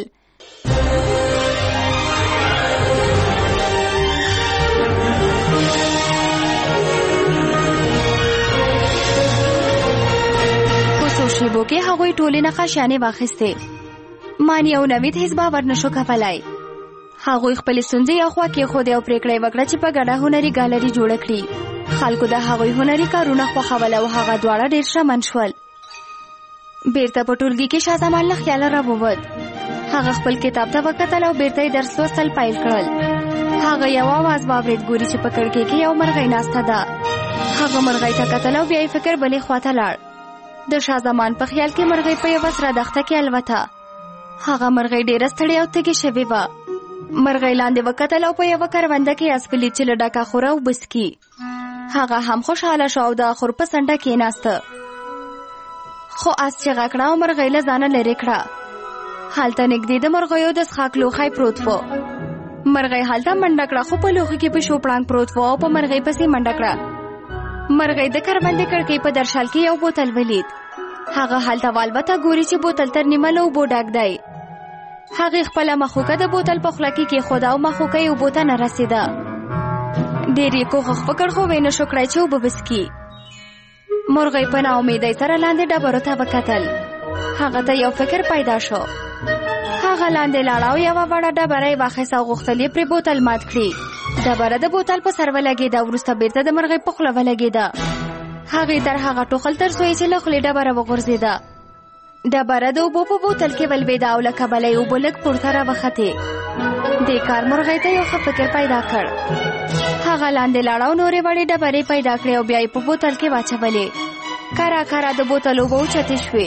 په څو شېبو کې هغوی ټولې نقاشیانې واخیستې. مانی او نوید هیڅ باور نشو کولی. هغوی خپلې ستونزې یو خوا کېښودې او پرېکړه یې وکړه چې په ګډه هنري ګالري جوړه کړي. خلکو د هغوی هنري کارونه خوښول او هغه دواړه ډېر شتمن شول. بیرته په ټولګي کې شاه زمان له خیاله راووت. هغه خپل کتاب ته وکتل او بیرته یې درس لوستل پیل کړل. هغه یو آواز واورېد. ګوري چې په کړکۍ کې یو مرغۍ ناسته ده. هغه مرغۍ ته کتل او بیا یې فکر بلې خواته لاړ. د شاه زمان په خیال کې مرغۍ په یوه سره دښته کې الوته. هغه مرغۍ ډېره ستړې او تږې شوې وه. مرغۍ لاندې وکتل او په یوه کرونده کې اس ولید چې له ډکه خوره اوبه څښي. هغه هم خوشحاله شو او د خور په څنډه کېناسته. خو اس چیغه کړه او مرغۍ له ځانه لرې کړه. هلته نږدې د مرغیو د څښاک لوښی پروت و. مرغۍ هلته منډه کړه خو په لوښي کې پیشو پړانګ پروت و او په مرغۍ پسې منډه کړه. مرغۍ د کروندې کړکۍ په درشل کې یو بوتل ولید. هغه هلته والوته. ګوري چې بوتل تر نیمه له اوبو ډک دی. هغې خپله مخوکه د بوتل په خوله کې کېښوده او مخوکه یې اوبو ته نه رسېده. ډېر یې کوښښ وکړ خو ویې نشو کړی چې اوبه وڅښي. مرغۍ په ناامیدۍ سره لاندې ډبرو ته وکتل. هغه ته یو فکر پیدا شو. هغه لاندې لاړه او یوه وړه ډبره یې واخیسته او غوښتل یې پرې بوتل مات کړي. ډبره د بوتل په سر ولګېده. وروسته بیرته د مرغۍ په خوله ولګېده. هغې تر هغه ټوخل تر څو یې چې له خولې ډبره وغورځېده. ډبره د اوبو په بوتل کې ولوېده او له کبله یې اوبه لږ پورته راوختې. دې کار مرغۍ ته یو ښه فکر پیدا کړ. هغه لاندې لاړه او نورې وړې ډبرې پیدا کړې او بیا یې په بوتل کې واچولې. کرا کرا د بوتل اوبه اوچتې شوې.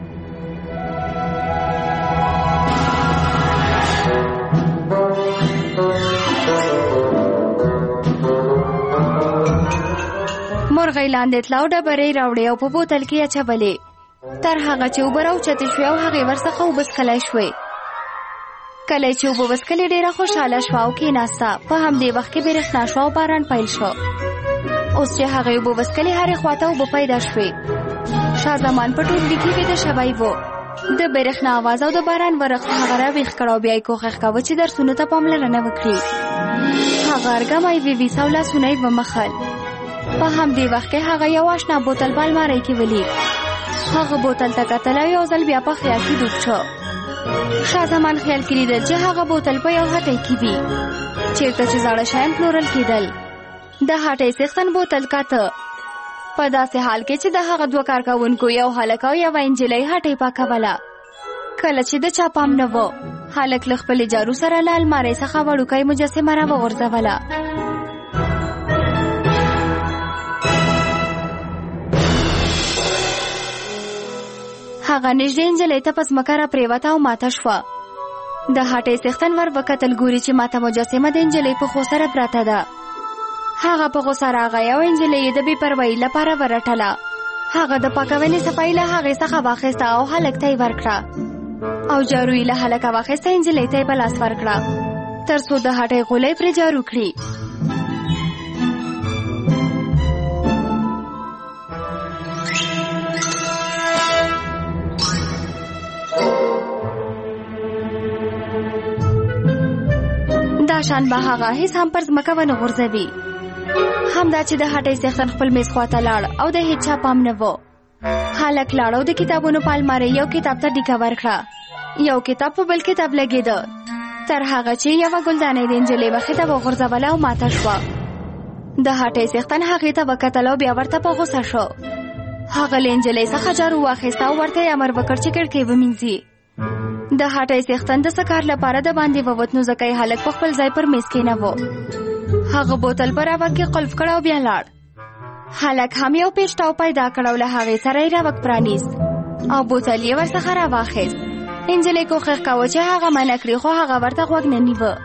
مرغۍ لاندې تله او ډبرې راوړې او په بوتل کې یې اچولې. تر هغه چې اوبه راوچتې شوې او هغې ورڅخه اوبه څښلی شوې. کله چې اوبه وڅښلې ډېره خوشحاله شوه او کېناسته. په همدې وخت کې برېښنا شوه او باران پیل شو. اوس چې هغې اوبه وڅښلې هرې خواته اوبه پیدا شوې. شاه زمان په ټولګي کې ویده شوی و. د برېښنا اواز او د باران ورښت هغه راویښ کړ او بیا یې کوښښ کاوه چې درسونو ته پاملرنه وکړي. هغه ارګمی وویست او لاسونه یې ومخل. په همدې وخت کې هغه یو اشنا بوتل په المارۍ کې ولید. هغه بوتل ته کتل او یو ځل بیا په خیال کې ډوب شو. شاه زمان خیال کې لیدل چې هغه بوتل په یو هټۍ کې وي چېرته چې زاړه شیان پلورل کېدل. د هټۍ څښتن بوتل کاته په داسې حال کې چې د هغه دوه کارکوونکو یو هلک او یوه نجلۍ هټۍ پاکوله. کله چې د چا پام نه و هلک له خپلې جارو سره له المارۍ څخه وړوکی مجسمه راوغورځوله. هغه نږدې نجلۍ ته په ځمکه راپرېوته او ماته شوه. د هټۍ څښتن ور وکتل ګوري چې ماته مجسمه د نجلۍ په خوا سره پرته ده. هغه په غوسه راغی او نجلۍ یې د بې پروایي لپاره ورټله. هغه د پاکونې صفایي له هغې څخه واخیسته او هلک ته یې ورکړه او جارو یې له هلکه واخیسته نجلۍ ته یې په لاس ورکړه تر څو د هټۍ غولی پرې جارو کړي. دا شان به هغه هیڅ هم پر ځمکه ونه غورځوي. همدا چې د هټۍ څښتن خپل میز خواته لاړ او د هیڅ چا پام نه و. هلک لاړ او د کتابونو په المارۍ یو کتاب ته ډیکه ورکړه. یو کتاب په بل کتاب لګېده تر هغه چې یوه ګلدانۍ د نجلۍ مخې ته وغورځوله او ماته شوه. د هټۍ څښتن هغې ته وکتل او بیا ورته په غوسه شو. هغه له نجلۍ څخه جارو واخیسته او ورته یې امر وکړ چې کړکۍ ومینځي. د هټۍ څښتن د څه کار لپاره د باندې ووت نو ځکه یې هلک په خپل ځای پر میز کېناوه. هغه بوتل په راوک کې قلف کړ او بیا لاړ. هلک هم یو پیشتاو پیدا کړ او له هغې سره یې راوک پرانیست او بوتل یې ورڅخه راواخیست. نجلۍ کوښښ کاوه چې هغه منع کړي خو هغه ورته غوږ نه نیوه.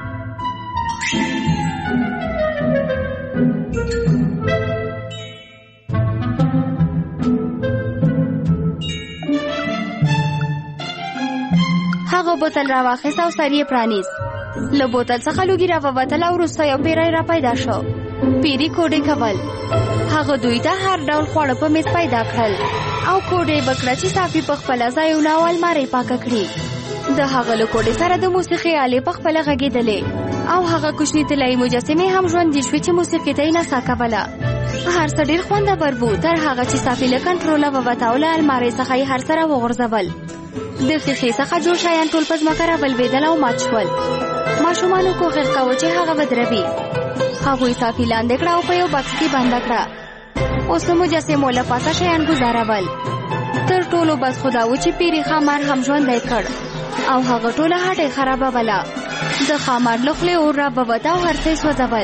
هغه بوتل راواخیست او سر یې پرانیست. له بوتل څخه لوګي راووتل او وروسته یو پیری را پیدا شو. پیری کوډې کول. هغه دوی ته هر ډول خواړه په میز پیدا کړل او کوډې وکړه چې صافي په خپله ځایونه او المارۍ پاکه کړي. د هغه له کوډې سره د موسیقۍ آلې په خپله غږېدلې او هغه کوچني طلایي مجسمې هم ژوندي شوې چې موسیقي ته یې نڅا کوله. هر څه ډېر خوندور و تر هغه چې صافي له کنټروله ووته او له المارۍ څخه یې هر څه راوغورځول. د ښیښې څخه جوړ شیان ټول په ځمکه راولوېدل او مات شول. ماشومانو کوښښ کاوه چې هغه ودروي. هغوی صافي لاندې کړه او په یو بکس کې بنده کړه. اوس د مجسمو له پاسه شیان ګزارول. تر ټولو بس خو دا و چې پیري ښامار هم ژوندی کړ او هغه ټوله هټۍ خرابوله. د ښامار له خولې اور راووت او هر څه یې سوځول.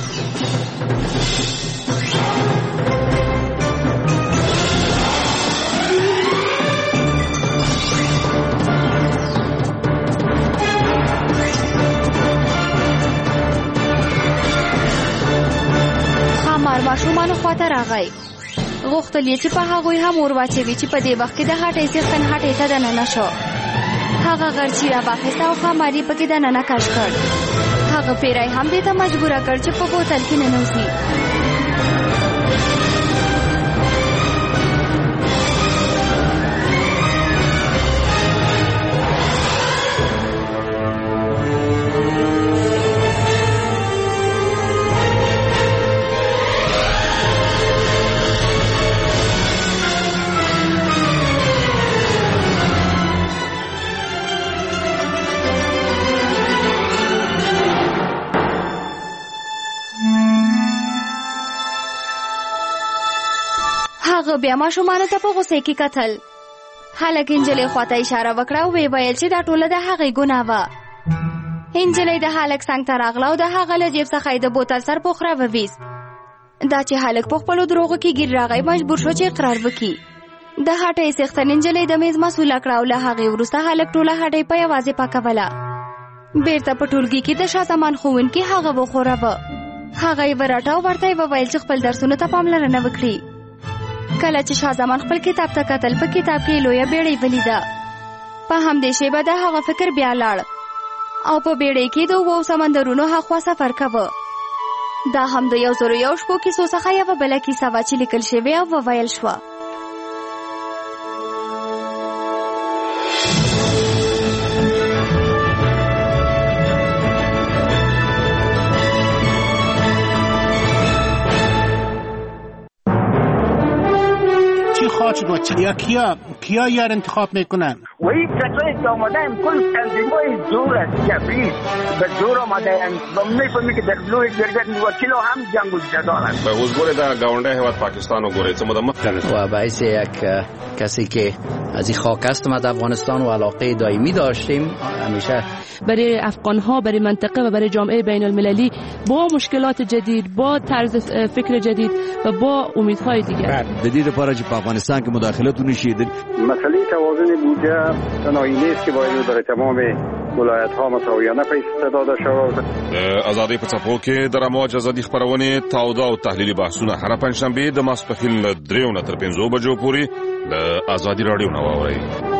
ماشومانو خواته راغی. غوښتل یې چې په هغوی هم اور واچوي چې په دې وخت کې د هټۍ څښتن هټۍ ته دننه شو. هغه غرچي راواخیسته او ښامار یې پکې دننه کش کړ. هغه پیری هم دې ته مجبوره کړ چې په بوتل کې ننوځي. هغه بیا ماشومانو ته په غوسې کې کتل. هلک نجلۍ خواته اشاره وکړه او ویې ویل چې دا ټوله د هغې ګناه وه. نجلۍ د هلک څنګ ته راغله او د هغه له جیب څخه یې د بوتل سرپوښ راوویست. دا چې هلک په خپلو دروغو کې ګیر راغی مجبور شو چې اقرار وکړي. د هټۍ څښتن نجلۍ د میز مسؤله کړه او له هغې وروسته هلک ټوله هټۍ په یوازې پاکوله. بېرته په ټولګي کې د شاه زمان ښوونکي هغه وښوراوه. هغه یې ورټه او ورته یې وویل چې خپل درسونو ته پاملرنه وکړي. کله چې شاه زمان خپل کتاب ته کتل په کتاب کې لویه بیړۍ ولیده. په همدې شیبه د هغه فکر بیا لاړ او په بیړۍ کې د اوبو سمندرونو هاخوا سفر کوه. دا هم د 1001 شپو کیسو څخه یوه بله کیسه وه چې لیکل شوې او وویل شوه. شد و کیا یار انتخاب میکنن؟ وی کسایی که آمدن کل تنظیمای زور است جبری به زور آمدن و میفهمی که در بلوی گرگت وکیلو هم جنگ و جدال است. به حضور در گاونده هواد پاکستان و گوریت و باعث یک کسی که از این خاک است ما در افغانستان و علاقه دائمی داشتیم همیشه برای افغان‌ها، برای منطقه و برای جامعه بین المللی با مشکلات جدید، با طرز فکر جدید و با امیدهای دیگر. جدید پاره چې په افغانستان کې مداخلت ونشي. مسئله توازن بودجه تنهایی نیست که باید برای تمام ولایت‌ها مساویانه پیسې داده شود. ازادي په څپو کې د رموج ازادي خبرونه تاوده او تحلیلي بحثونه هر پنځشنبه د ماسپښین له 3 نه تر 5 بجو پورې د ازادي رادیو نو اوري.